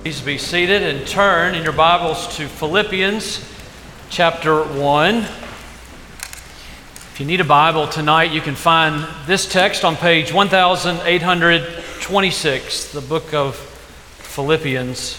Please be seated and turn in your Bibles to Philippians chapter 1. If you need a Bible tonight, you can find this text on page 1826, the book of Philippians.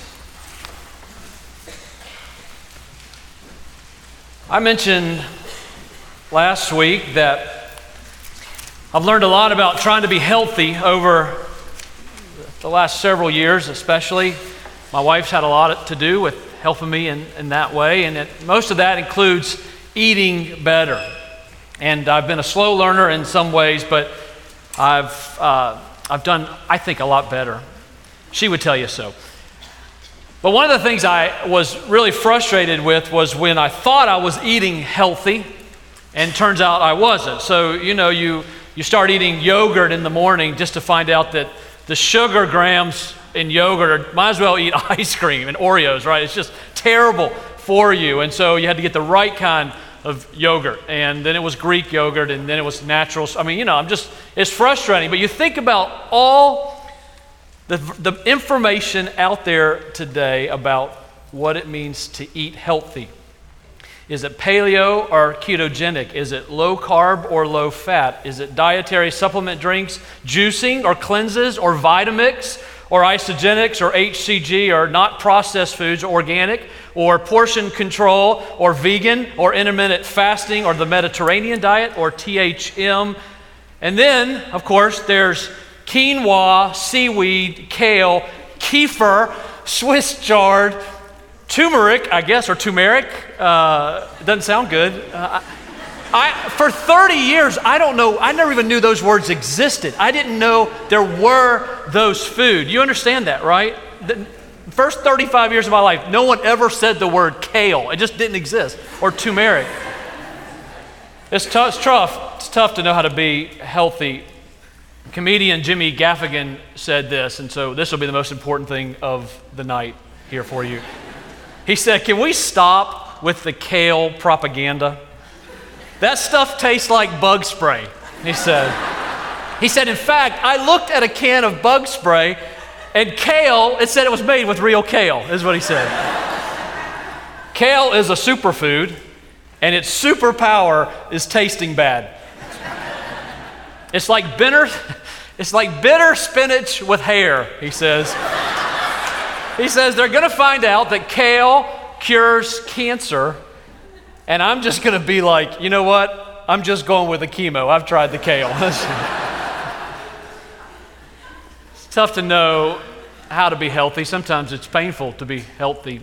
I mentioned last week that I've learned a lot about trying to be healthy over the last several years, especially. My wife's had a lot to do with helping me in that way, and most of that includes eating better. And I've been a slow learner in some ways, but I've done, I think, a lot better. She would tell you so. But one of the things I was really frustrated with was when I thought I was eating healthy, and turns out I wasn't. So, you start eating yogurt in the morning just to find out that the sugar grams in yogurt, might as well eat ice cream and Oreos, right? It's just terrible for you. And so you had to get the right kind of yogurt. And then it was Greek yogurt, and then it was natural. I mean, it's frustrating. But you think about all the information out there today about what it means to eat healthy. Is it paleo or ketogenic? Is it low carb or low fat? Is it dietary supplement drinks, juicing or cleanses or Vitamix or isogenics or HCG or not processed foods, organic or portion control or vegan or intermittent fasting or the Mediterranean diet or THM? And then, of course, there's quinoa, seaweed, kale, kefir, Swiss chard, turmeric, I guess, or turmeric. It doesn't sound good. For 30 years, I don't know, I never even knew those words existed. I didn't know there were those food. You understand that, right? The first 35 years of my life, no one ever said the word kale. It just didn't exist. Or turmeric. It's tough to know how to be healthy. Comedian Jimmy Gaffigan said this, and so this will be the most important thing of the night here for you. He said, "Can we stop with the kale propaganda? That stuff tastes like bug spray," he said. He said, "In fact, I looked at a can of bug spray, and kale, it said it was made with real kale," is what he said. Kale is a superfood, and its superpower is tasting bad. It's like bitter spinach with hair, he says. He says they're going to find out that kale cures cancer, and I'm just going to be like, you know what? I'm just going with the chemo. I've tried the kale. It's tough to know how to be healthy. Sometimes it's painful to be healthy.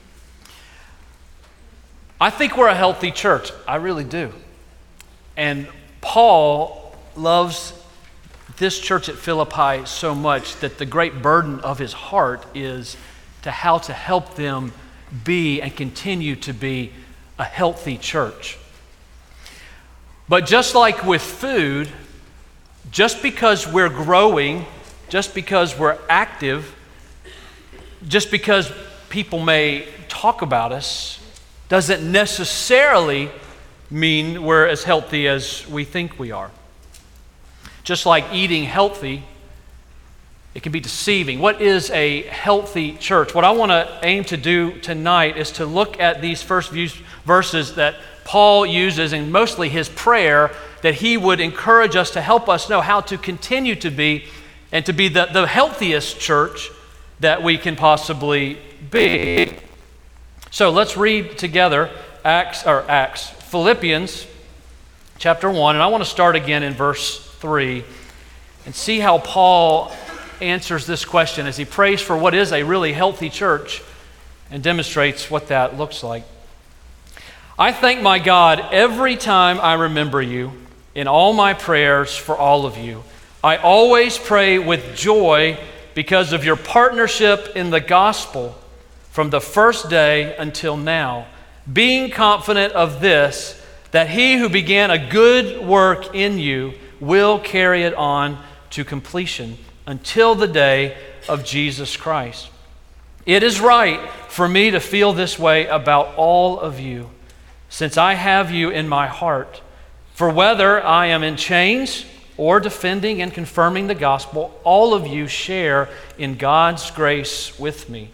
I think we're a healthy church. I really do. And Paul loves this church at Philippi so much that the great burden of his heart is how to help them be and continue to be a healthy church. But just like with food, just because we're growing, just because we're active, just because people may talk about us, doesn't necessarily mean we're as healthy as we think we are. Just like eating healthy, it can be deceiving. What is a healthy church? What I want to aim to do tonight is to look at these first few verses that Paul uses, and mostly his prayer, that he would encourage us to help us know how to continue to be, and to be the healthiest church that we can possibly be. So let's read together Philippians chapter 1, and I want to start again in verse 3 and see how Paul answers this question as he prays for what is a really healthy church and demonstrates what that looks like. "I thank my God every time I remember you in all my prayers for all of you. I always pray with joy because of your partnership in the gospel from the first day until now, being confident of this, that he who began a good work in you will carry it on to completion until the day of Jesus Christ. It is right for me to feel this way about all of you, since I have you in my heart. For whether I am in chains or defending and confirming the gospel, all of you share in God's grace with me.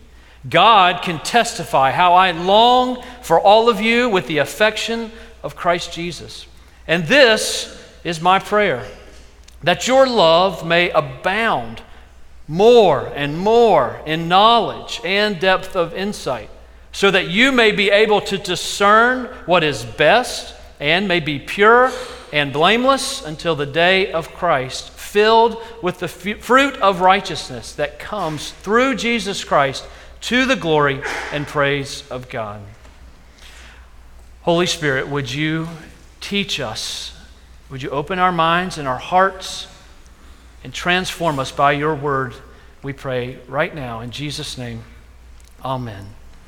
God can testify how I long for all of you with the affection of Christ Jesus. And this is my prayer, that your love may abound more and more in knowledge and depth of insight, so that you may be able to discern what is best and may be pure and blameless until the day of Christ, filled with the fruit of righteousness that comes through Jesus Christ to the glory and praise of God. Holy Spirit, would you teach us? Would you open our minds and our hearts and transform us by your word, we pray right now in Jesus' name. Amen.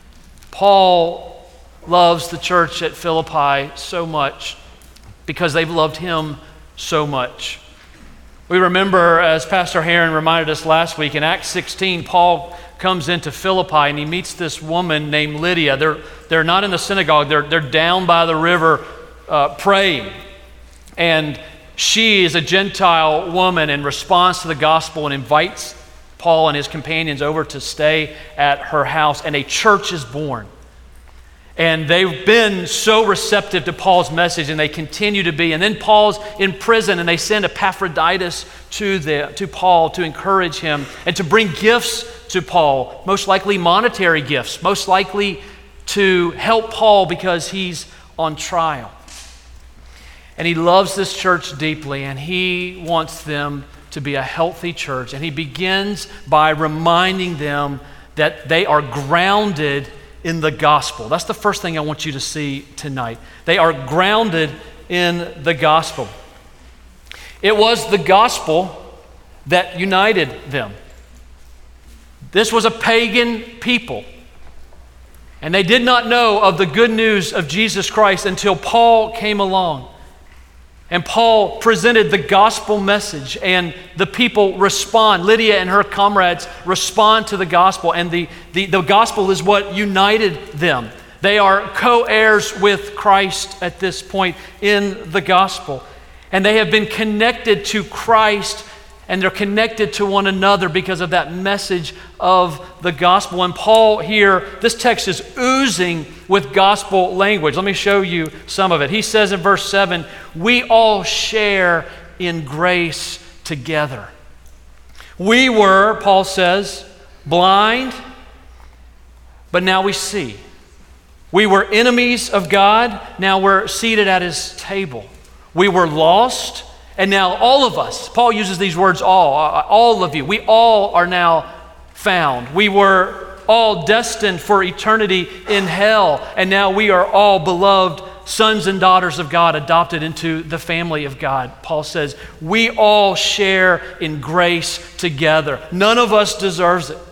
Paul loves the church at Philippi so much because they've loved him so much. We remember, as Pastor Heron reminded us last week, in Acts 16, Paul comes into Philippi and he meets this woman named Lydia. They're not in the synagogue, they're down by the river praying. And she is a Gentile woman and responds to the gospel and invites Paul and his companions over to stay at her house, and a church is born. And they've been so receptive to Paul's message, and they continue to be. And then Paul's in prison, and they send Epaphroditus to Paul to encourage him and to bring gifts to Paul, most likely monetary gifts, most likely to help Paul because he's on trial. And he loves this church deeply, and he wants them to be a healthy church. And he begins by reminding them that they are grounded in the gospel. That's the first thing I want you to see tonight. They are grounded in the gospel. It was the gospel that united them. This was a pagan people, and they did not know of the good news of Jesus Christ until Paul came along. And Paul presented the gospel message, and the people respond. Lydia and her comrades respond to the gospel, and the gospel is what united them. They are co-heirs with Christ at this point in the gospel. And they have been connected to Christ, and they're connected to one another because of that message of the gospel. And Paul here, this text is oozing with gospel language. Let me show you some of it. He says in verse 7, we all share in grace together. We were, Paul says, blind, but now we see. We were enemies of God, now we're seated at his table. We were lost, and now all of us, Paul uses these words all of you, we all are now found. We were all destined for eternity in hell, and now we are all beloved sons and daughters of God, adopted into the family of God. Paul says, we all share in grace together. None of us deserves it.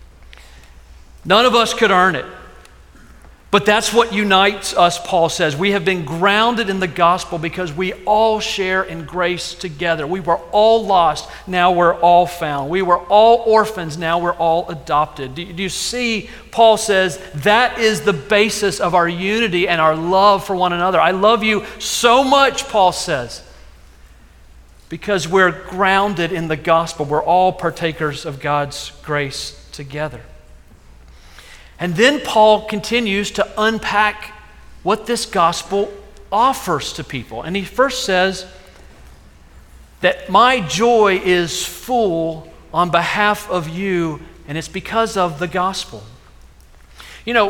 None of us could earn it. But that's what unites us, Paul says. We have been grounded in the gospel because we all share in grace together. We were all lost, now we're all found. We were all orphans, now we're all adopted. Do you see, Paul says, that is the basis of our unity and our love for one another. I love you so much, Paul says, because we're grounded in the gospel. We're all partakers of God's grace together. And then Paul continues to unpack what this gospel offers to people. And he first says that my joy is full on behalf of you, and it's because of the gospel. You know,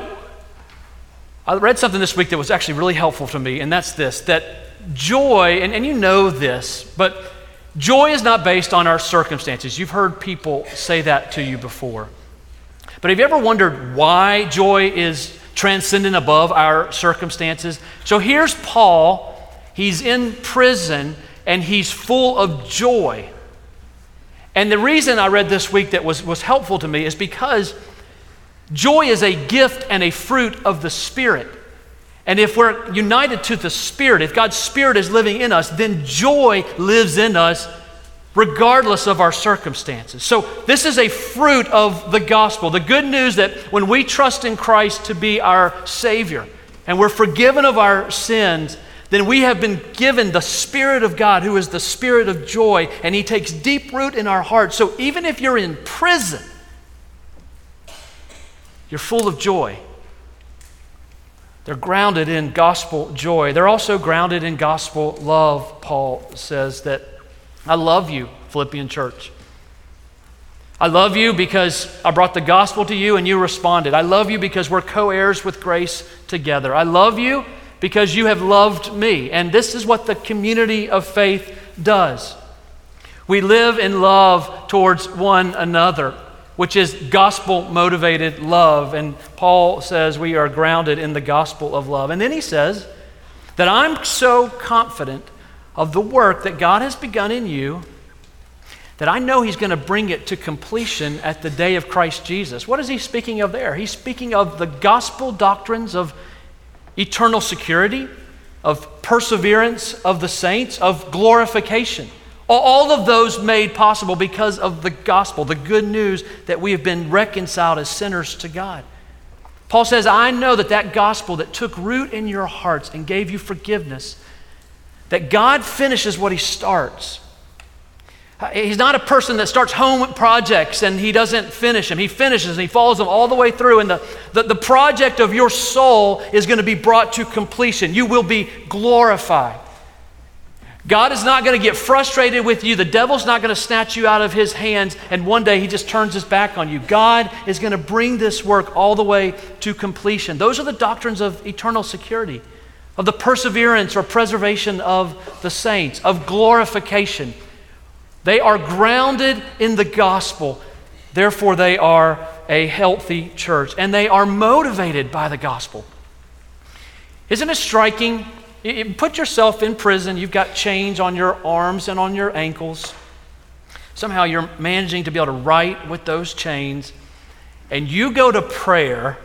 I read something this week that was actually really helpful to me, and that's this, that joy, and you know this, but joy is not based on our circumstances. You've heard people say that to you before. But have you ever wondered why joy is transcendent above our circumstances? So here's Paul. He's in prison and he's full of joy. And the reason I read this week that was helpful to me is because joy is a gift and a fruit of the Spirit. And if we're united to the Spirit, if God's Spirit is living in us, then joy lives in us regardless of our circumstances. So this is a fruit of the gospel. The good news that when we trust in Christ to be our Savior and we're forgiven of our sins, then we have been given the Spirit of God, who is the Spirit of joy, and he takes deep root in our hearts. So even if you're in prison, You're full of joy. They're grounded in gospel joy. They're also grounded in gospel love. Paul says that, I love you, Philippian church. I love you because I brought the gospel to you and you responded. I love you because we're co-heirs with grace together. I love you because you have loved me. And this is what the community of faith does. We live in love towards one another, which is gospel-motivated love. And Paul says we are grounded in the gospel of love. And then he says that I'm so confident of the work that God has begun in you that I know he's going to bring it to completion at the day of Christ Jesus. What is he speaking of there? He's speaking of the gospel doctrines of eternal security, of perseverance of the saints, of glorification. All of those made possible because of the gospel, the good news that we have been reconciled as sinners to God. Paul says, I know that gospel that took root in your hearts and gave you forgiveness, that God finishes what he starts. He's not a person that starts home projects and he doesn't finish them. He finishes and he follows them all the way through. And the project of your soul is going to be brought to completion. You will be glorified. God is not going to get frustrated with you. The devil's not going to snatch you out of his hands and one day he just turns his back on you. God is going to bring this work all the way to completion. Those are the doctrines of eternal security, of the perseverance or preservation of the saints, of glorification. They are grounded in the gospel. Therefore, they are a healthy church, and they are motivated by the gospel. Isn't it striking? Put yourself in prison. You've got chains on your arms and on your ankles. Somehow you're managing to be able to write with those chains, and you go to prayer.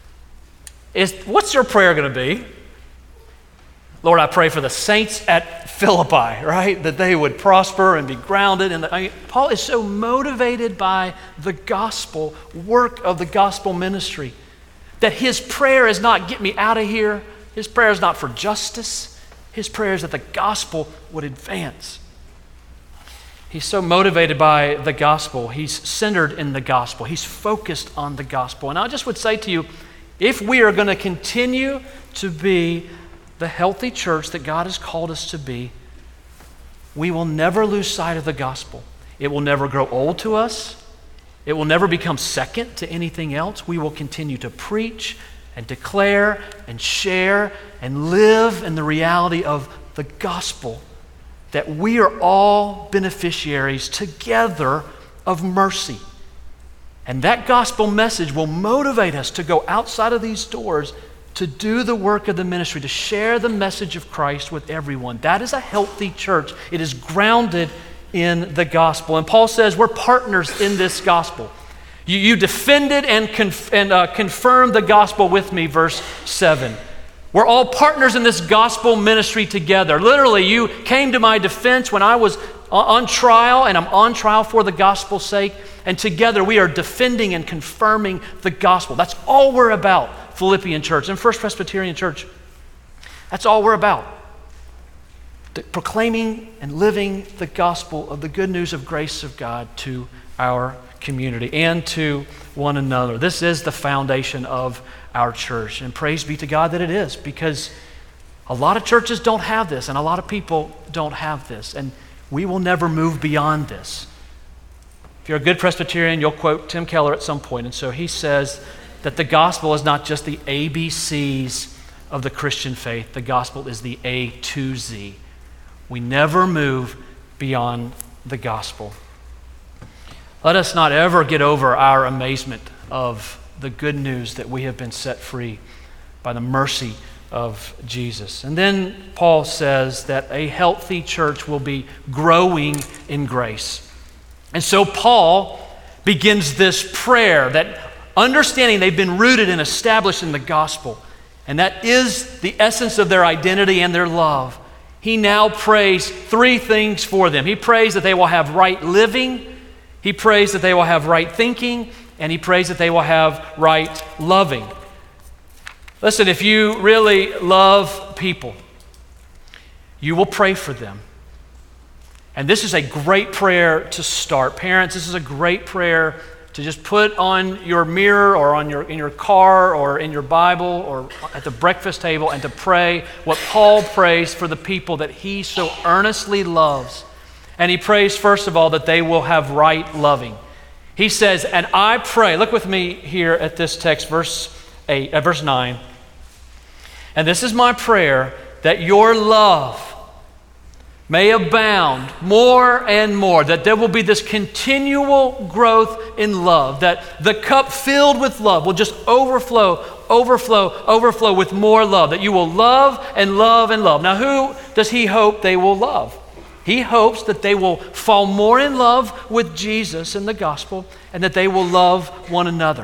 What's your prayer going to be? Lord, I pray for the saints at Philippi, right? That they would prosper and be grounded. Paul is so motivated by the gospel, work of the gospel ministry, that his prayer is not, get me out of here. His prayer is not for justice. His prayer is that the gospel would advance. He's so motivated by the gospel. He's centered in the gospel. He's focused on the gospel. And I just would say to you, if we are going to continue to be the healthy church that God has called us to be, we will never lose sight of the gospel. It will never grow old to us. It will never become second to anything else. We will continue to preach and declare and share and live in the reality of the gospel, that we are all beneficiaries together of mercy. And that gospel message will motivate us to go outside of these doors to do the work of the ministry, to share the message of Christ with everyone. That is a healthy church. It is grounded in the gospel. And Paul says we're partners in this gospel. You defended and confirmed the gospel with me, verse 7. We're all partners in this gospel ministry together. Literally, you came to my defense when I was on trial, and I'm on trial for the gospel's sake. And together we are defending and confirming the gospel. That's all we're about, Philippian church and First Presbyterian Church. That's all we're about. Proclaiming and living the gospel of the good news of grace of God to our community and to one another. This is the foundation of our church. And praise be to God that it is, because a lot of churches don't have this and a lot of people don't have this. And we will never move beyond this. If you're a good Presbyterian, you'll quote Tim Keller at some point. And so he says that the gospel is not just the ABCs of the Christian faith. The gospel is the A to Z. We never move beyond the gospel. Let us not ever get over our amazement of the good news that we have been set free by the mercy of Jesus. And then Paul says that a healthy church will be growing in grace. And so Paul begins this prayer that, understanding they've been rooted and established in the gospel, and that is the essence of their identity and their love, he now prays three things for them. He prays that they will have right living, he prays that they will have right thinking, and he prays that they will have right loving. Listen, if you really love people, you will pray for them. And this is a great prayer to start. Parents, this is a great prayer to just put on your mirror or in your car or in your Bible or at the breakfast table and to pray what Paul prays for the people that he so earnestly loves. And he prays, first of all, that they will have right loving. He says, and I pray, look with me here at this text, verse 9. And this is my prayer, that your love may abound more and more, that there will be this continual growth in love, that the cup filled with love will just overflow with more love, that you will love and love and love. Now, who does he hope they will love? He hopes that they will fall more in love with Jesus and the gospel, and that they will love one another.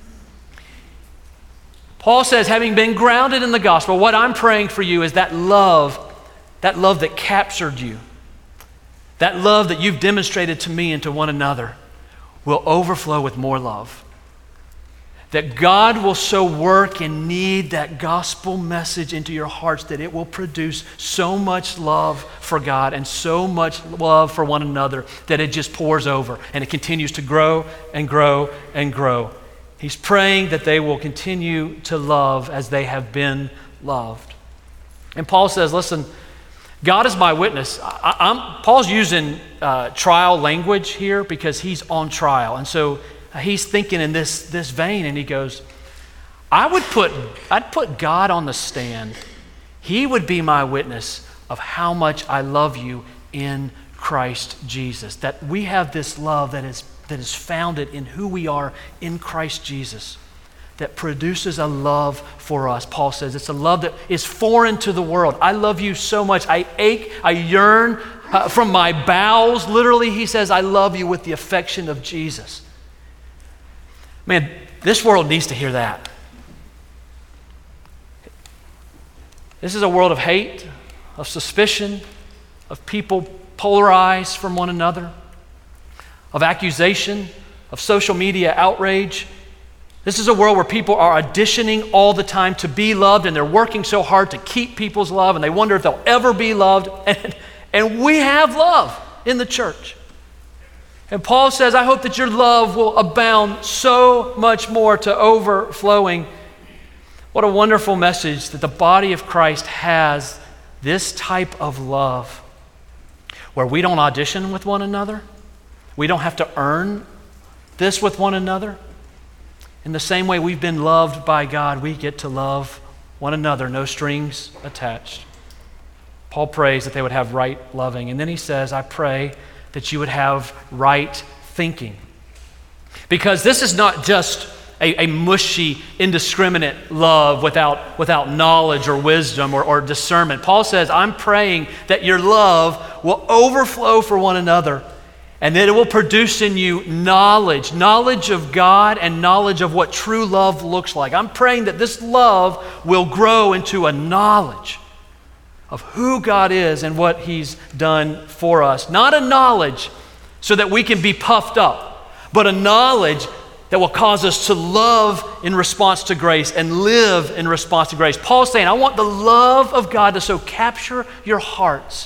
Paul says, having been grounded in the gospel, what I'm praying for you is that love that captured you, that love that you've demonstrated to me and to one another, will overflow with more love. That God will so work and knead that gospel message into your hearts that it will produce so much love for God and so much love for one another that it just pours over and it continues to grow and grow and grow. He's praying that they will continue to love as they have been loved. And Paul says, listen, God is my witness. Paul's using trial language here because he's on trial. And so he's thinking in this vein, and he goes, I'd put God on the stand. He would be my witness of how much I love you in Christ Jesus. That we have this love that is founded in who we are in Christ Jesus, that produces a love for us. Paul says it's a love that is foreign to the world. I love you so much. I ache, I yearn from my bowels. Literally, he says, I love you with the affection of Jesus. Man, this world needs to hear that. This is a world of hate, of suspicion, of people polarized from one another, of accusation, of social media outrage. This is a world where people are auditioning all the time to be loved, and they're working so hard to keep people's love, and they wonder if they'll ever be loved. And we have love in the church. And Paul says, I hope that your love will abound so much more to overflowing. What a wonderful message that the body of Christ has this type of love where we don't audition with one another. We don't have to earn this with one another. In the same way we've been loved by God, we get to love one another, no strings attached. Paul prays that they would have right loving. And then he says, I pray that you would have right thinking. Because this is not just a mushy, indiscriminate love without knowledge or wisdom or discernment. Paul says, I'm praying that your love will overflow for one another, and that it will produce in you knowledge of God and knowledge of what true love looks like. I'm praying that this love will grow into a knowledge of who God is and what He's done for us. Not a knowledge so that we can be puffed up, but a knowledge that will cause us to love in response to grace and live in response to grace. Paul's saying, I want the love of God to so capture your hearts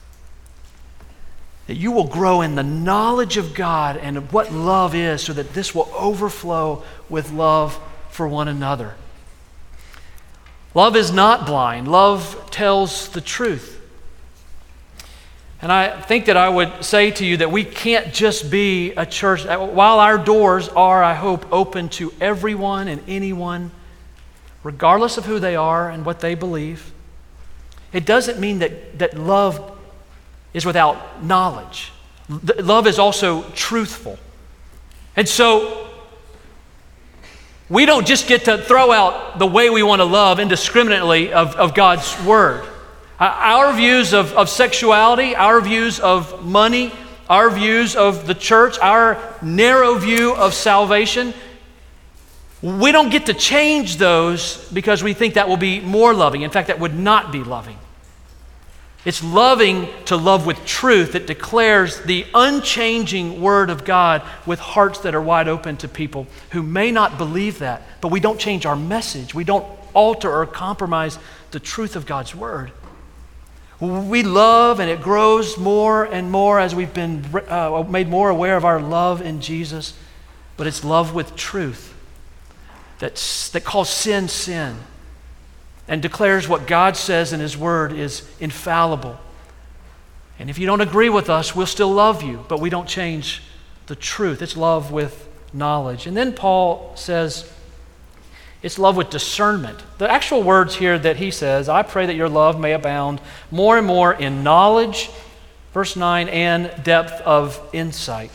that you will grow in the knowledge of God and what love is, so that this will overflow with love for one another. Love is not blind. Love tells the truth. And I think that I would say to you that we can't just be a church, while our doors are, I hope, open to everyone and anyone, regardless of who they are and what they believe. It doesn't mean that love is without knowledge. Love is also truthful. And so we don't just get to throw out the way we want to love indiscriminately of God's Word. Our views of sexuality, our views of money, our views of the church, our narrow view of salvation, we don't get to change those because we think that will be more loving. In fact, that would not be loving. It's loving to love with truth that declares the unchanging Word of God with hearts that are wide open to people who may not believe that, but we don't change our message. We don't alter or compromise the truth of God's Word. We love, and it grows more and more as we've been made more aware of our love in Jesus. but it's love with truth that calls sin, sin, and declares what God says in His Word is infallible. And if you don't agree with us, we'll still love you, but we don't change the truth. It's love with knowledge. And then Paul says it's love with discernment. The actual words here that he says, I pray that your love may abound more and more in knowledge, verse 9, and depth of insight.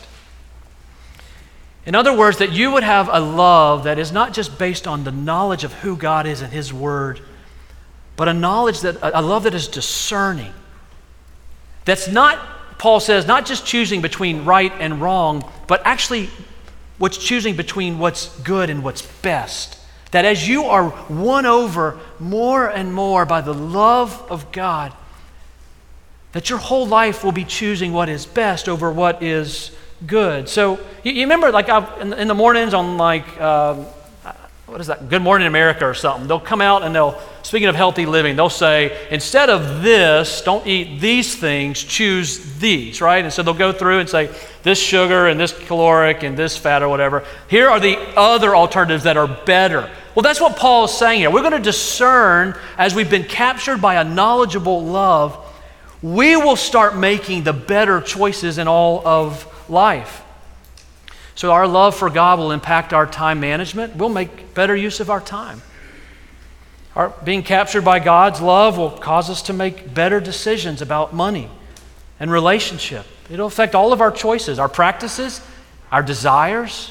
In other words, that you would have a love that is not just based on the knowledge of who God is and His Word, but a love that is discerning. That's not, Paul says, not just choosing between right and wrong, but actually what's choosing between what's good and what's best. That as you are won over more and more by the love of God, that your whole life will be choosing what is best over what is good. So you remember, like in the mornings on what is that? Good Morning America or something. They'll come out and speaking of healthy living, they'll say, instead of this, don't eat these things, choose these, right? And so they'll go through and say, this sugar and this caloric and this fat or whatever. Here are the other alternatives that are better. Well, that's what Paul is saying here. We're going to discern as we've been captured by a knowledgeable love, we will start making the better choices in all of life. So our love for God will impact our time management. We'll make better use of our time. Our being captured by God's love will cause us to make better decisions about money and relationship. It'll affect all of our choices, our practices, our desires,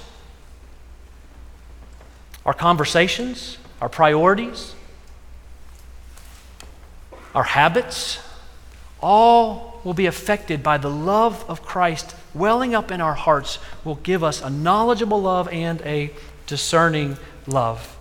our conversations, our priorities, our habits. All will be affected by the love of Christ welling up in our hearts will give us a knowledgeable love and a discerning love.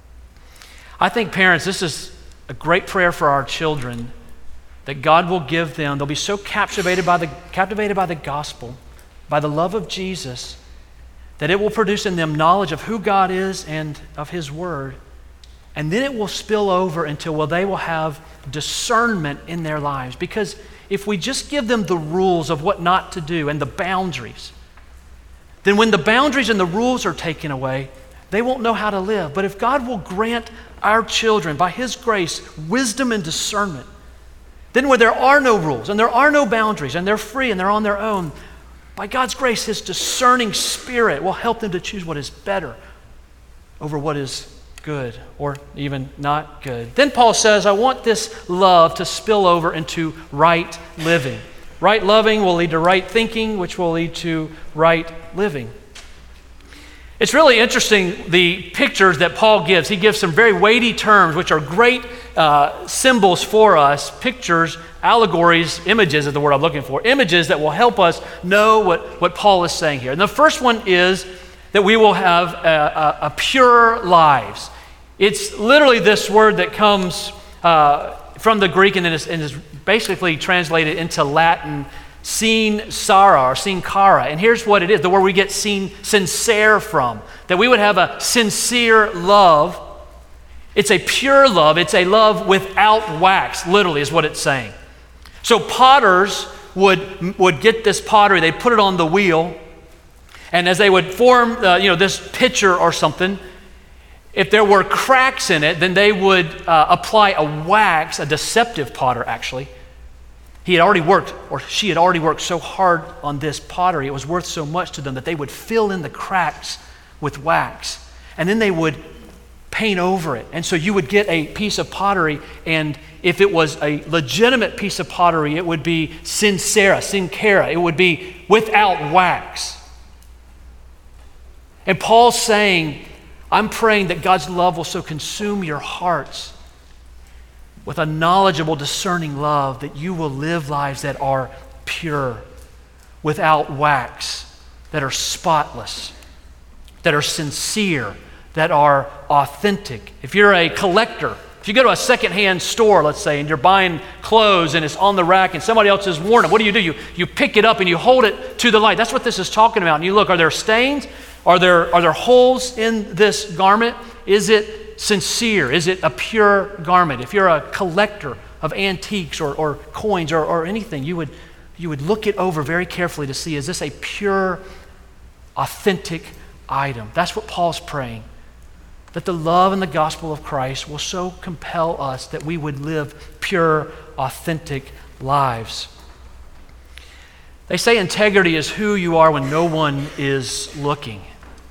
I think, parents, this is a great prayer for our children, that God will give them, they'll be so captivated by the gospel, by the love of Jesus, that it will produce in them knowledge of who God is and of His Word. And then it will spill over into, they will have discernment in their lives. Because if we just give them the rules of what not to do and the boundaries, then when the boundaries and the rules are taken away, they won't know how to live. But if God will grant our children, by His grace, wisdom and discernment, then where there are no rules and there are no boundaries and they're free and they're on their own, by God's grace, His discerning Spirit will help them to choose what is better over what is good or even not good. Then Paul says, I want this love to spill over into right living. Right loving will lead to right thinking, which will lead to right living. It's really interesting, the pictures that Paul gives. He gives some very weighty terms, which are great symbols for us, pictures, allegories, images is the word I'm looking for, images that will help us know what Paul is saying here. And the first one is that we will have a pure lives. It's literally this word that comes from the Greek and is basically translated into Latin, sin cara or sin cara. And here's what it is, the word we get sincere from, that we would have a sincere love. It's a pure love. It's a love without wax, literally is what it's saying. So potters would get this pottery, they'd put it on the wheel, and as they would form this pitcher or something, if there were cracks in it, then they would apply a wax, a deceptive potter actually. He had already worked, or she had already worked so hard on this pottery, it was worth so much to them that they would fill in the cracks with wax. And then they would paint over it. And so you would get a piece of pottery, and if it was a legitimate piece of pottery, it would be sin cara. It would be without wax. And Paul's saying, I'm praying that God's love will so consume your hearts with a knowledgeable, discerning love that you will live lives that are pure, without wax, that are spotless, that are sincere, that are authentic. If you're a collector, if you go to a secondhand store, let's say, and you're buying clothes and it's on the rack and somebody else has worn it, what do? You pick it up and you hold it to the light. That's what this is talking about. And you look, are there stains? Are there holes in this garment? Is it sincere? Is it a pure garment? If you're a collector of antiques or coins or anything, you would look it over very carefully to see, is this a pure, authentic item. That's what Paul's praying, that the love and the gospel of Christ will so compel us that we would live pure, authentic lives. They say integrity is who you are when no one is looking.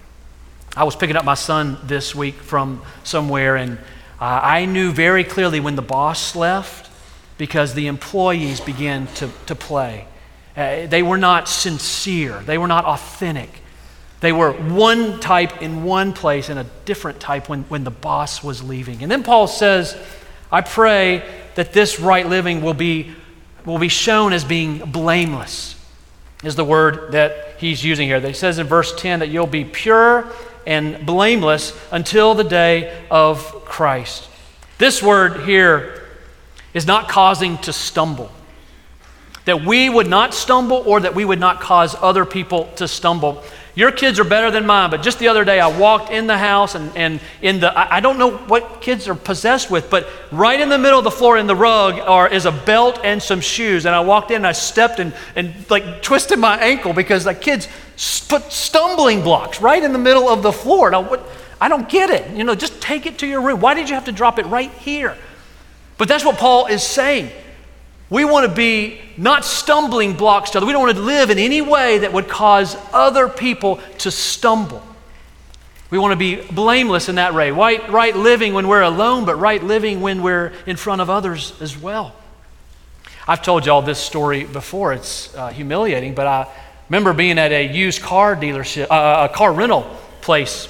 I was picking up my son this week from somewhere, and I knew very clearly when the boss left because the employees began to play. They were not sincere. They were not authentic. They were one type in one place and a different type when the boss was leaving. And then Paul says, I pray that this right living will be shown as being blameless, is the word that he's using here. He says in verse 10 that you'll be pure and blameless until the day of Christ. This word here is not causing to stumble. That we would not stumble or that we would not cause other people to stumble. Your kids are better than mine, but just the other day I walked in the house and I don't know what kids are possessed with, but right in the middle of the floor in the rug is a belt and some shoes. And I walked in and I stepped and like twisted my ankle because the kids put stumbling blocks right in the middle of the floor. Now, I don't get it. Just take it to your room. Why did you have to drop it right here? But that's what Paul is saying. We want to be not stumbling blocks to others. We don't want to live in any way that would cause other people to stumble. We want to be blameless in that way. Right living when we're alone, but right living when we're in front of others as well. I've told y'all this story before. It's humiliating, but I remember being at a used car dealership, a car rental place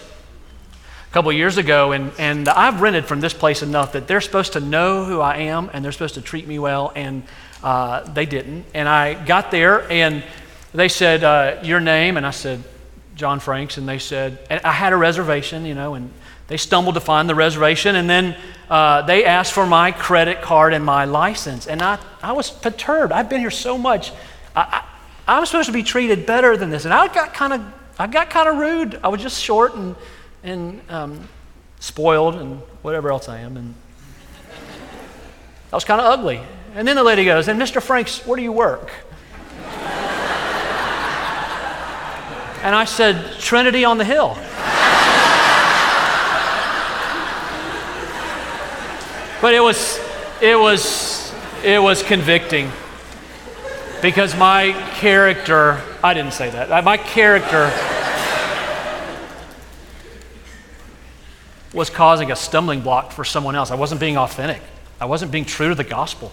a couple of years ago, and I've rented from this place enough that they're supposed to know who I am and they're supposed to treat me well, and they didn't. And I got there and they said, your name? And I said, John Franks. And they said, and I had a reservation, and they stumbled to find the reservation, and then they asked for my credit card and my license. And I was perturbed. I've been here so much. I'm supposed to be treated better than this. And I got kind of rude. I was just short and spoiled and whatever else I am, and I was kind of ugly. And then the lady goes, and Mr. Franks, where do you work? And I said, Trinity on the Hill. But it was convicting because my character, I didn't say that, my character was causing a stumbling block for someone else. I wasn't being authentic. I wasn't being true to the gospel.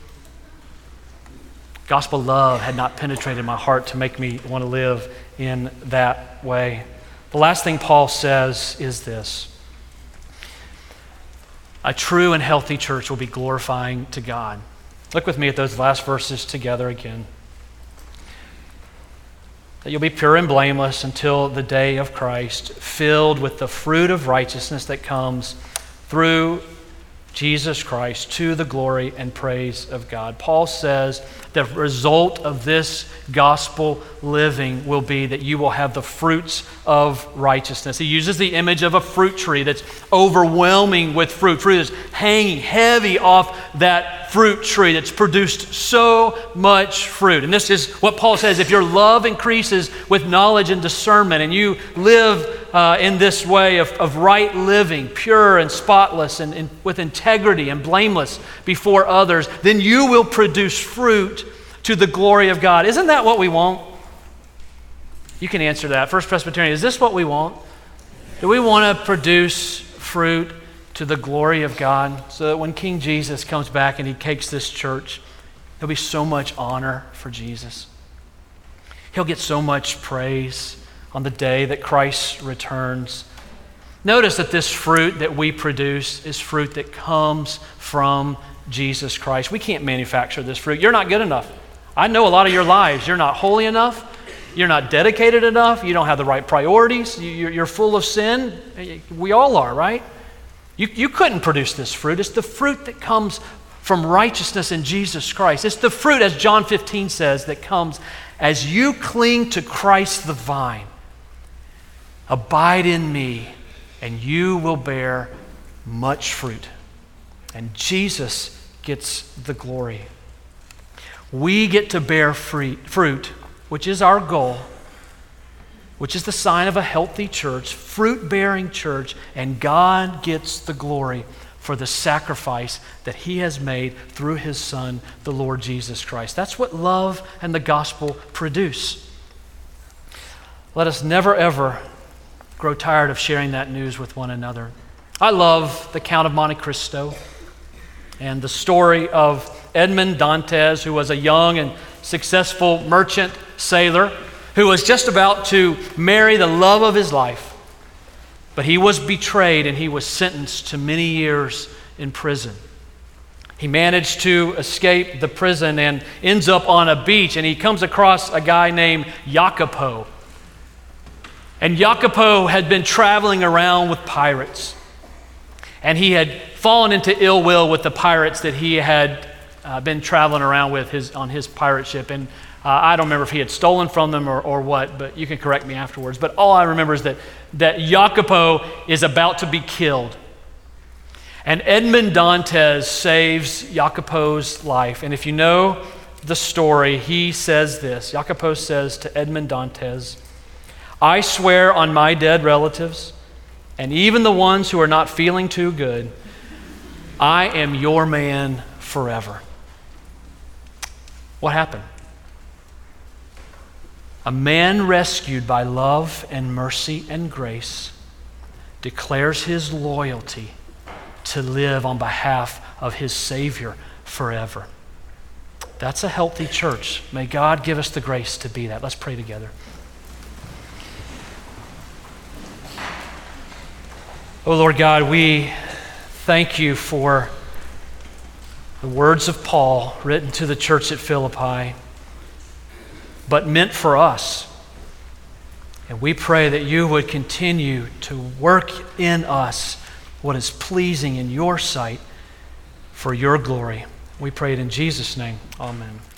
Gospel love had not penetrated my heart to make me want to live in that way. The last thing Paul says is this: a true and healthy church will be glorifying to God. Look with me at those last verses together again. That you'll be pure and blameless until the day of Christ, filled with the fruit of righteousness that comes through Jesus Christ to the glory and praise of God. Paul says the result of this gospel living will be that you will have the fruits of righteousness. He uses the image of a fruit tree that's overwhelming with fruit. Fruit is hanging heavy off that fruit tree that's produced so much fruit. And this is what Paul says: if your love increases with knowledge and discernment, and you live in this way of right living, pure and spotless and with integrity and blameless before others, then you will produce fruit to the glory of God. Isn't that what we want? You can answer that. First Presbyterian, is this what we want? Do we want to produce fruit to the glory of God so that when King Jesus comes back and he takes this church, there'll be so much honor for Jesus? He'll get so much praise on the day that Christ returns. Notice that this fruit that we produce is fruit that comes from Jesus Christ. We can't manufacture this fruit. You're not good enough. I know a lot of your lives. You're not holy enough. You're not dedicated enough. You don't have the right priorities. You're full of sin. We all are, right? You couldn't produce this fruit. It's the fruit that comes from righteousness in Jesus Christ. It's the fruit, as John 15 says, that comes as you cling to Christ the vine. Abide in me, and you will bear much fruit. And Jesus gets the glory. We get to bear fruit, which is our goal, which is the sign of a healthy church, fruit-bearing church, and God gets the glory for the sacrifice that He has made through His Son, the Lord Jesus Christ. That's what love and the gospel produce. Let us never, ever grow tired of sharing that news with one another. I love the Count of Monte Cristo and the story of Edmond Dantes, who was a young and successful merchant sailor who was just about to marry the love of his life. But he was betrayed and he was sentenced to many years in prison. He managed to escape the prison and ends up on a beach, and he comes across a guy named Jacopo. And Jacopo had been traveling around with pirates. And he had fallen into ill will with the pirates that he had been traveling around with on his pirate ship. And I don't remember if he had stolen from them or what, but you can correct me afterwards. But all I remember is that Jacopo is about to be killed. And Edmond Dantes saves Jacopo's life. And if you know the story, he says this. Jacopo says to Edmond Dantes, "I swear on my dead relatives, and even the ones who are not feeling too good, I am your man forever." What happened? A man rescued by love and mercy and grace declares his loyalty to live on behalf of his Savior forever. That's a healthy church. May God give us the grace to be that. Let's pray together. Oh Lord God, we thank you for the words of Paul written to the church at Philippi, but meant for us. And we pray that you would continue to work in us what is pleasing in your sight for your glory. We pray it in Jesus' name. Amen.